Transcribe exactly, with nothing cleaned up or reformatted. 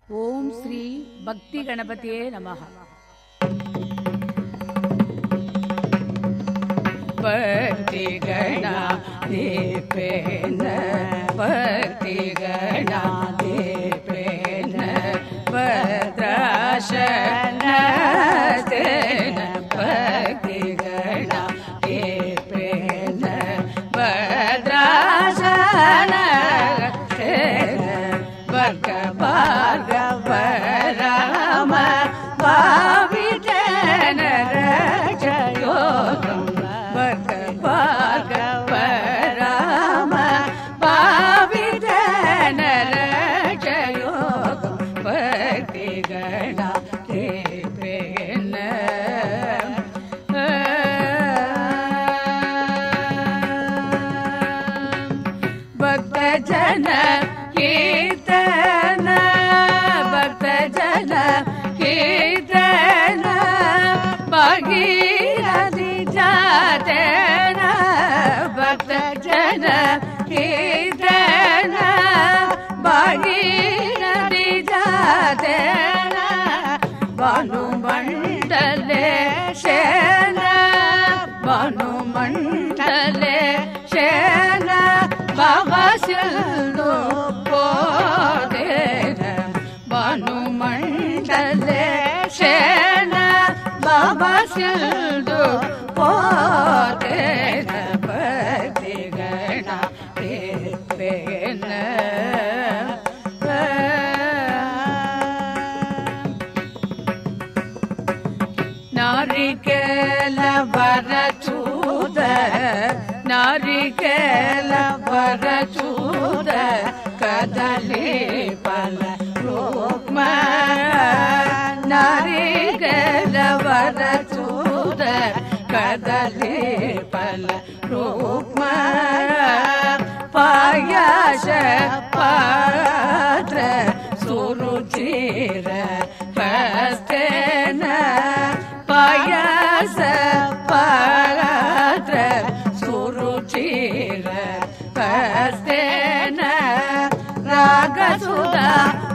ஓம் ஸ்ரீ பக்தி கணபதியே நமஹ. பக்தி கணாதிபேன பக்தி கணாதிபேன பத்ராசன தேன பக்தி கணாதிபேன பத்ராசன தேன வர்க்க பார்கவ ராம பாவிதன ரஜயோகம் வர்க்க பார்கவ ராம பாவிதன ரஜயோகம் பக்தி கணாதிபேன பக்த ஜன கீர்த்தன பக்த ஜன கீர்த்தன பகீரதி ஜாதன பக்த ஜன கீர்த்தன பகீரதி ஜாதன பானு மண்டலே சேன பானு மண்டலே சேன பாபா சிந்து போதேன பானு மண்டலே சேன பாபா சிந்து போதேன பக்தி கணாதிபேன நாரிகேல வரசூத நாரிகேல வரசூத கதலி பல ரூப நாரிகேல வரசூத கதலி பல ரூப பாயாச பாத்ர சுருச்சிர ஹஸ்தேன பாயாச பாத்ர சுருச்சிர ஹஸ்தேன ராகசுதா